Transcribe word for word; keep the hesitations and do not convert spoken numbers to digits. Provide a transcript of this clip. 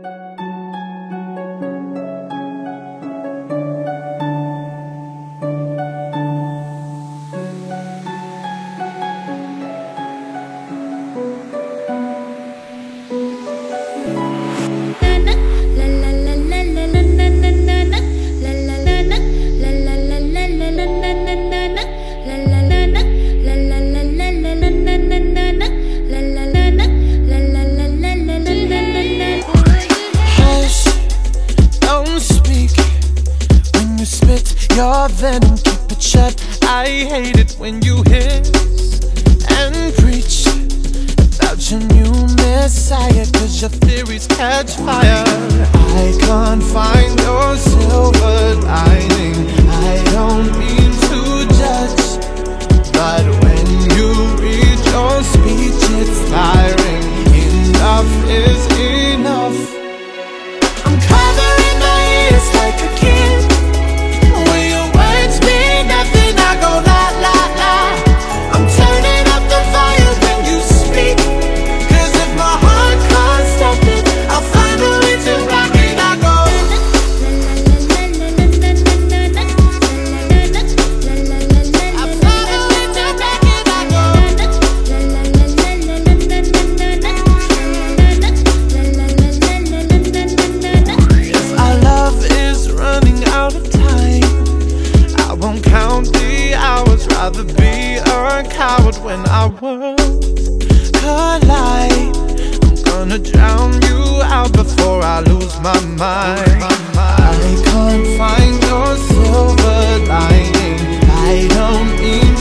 Your venom, keep it shut. I hate it when you hiss and preach about your new messiah, cause your theories catch fire. I can't find your silver lining. I don't mean to judge, but when you read your speech, it's tiring. Enough is enough. I'm covering my ears like a kid. Rather be a coward when our worlds collide. I'm gonna drown you out before I lose my mind. I can't find your silver lining. I don't mean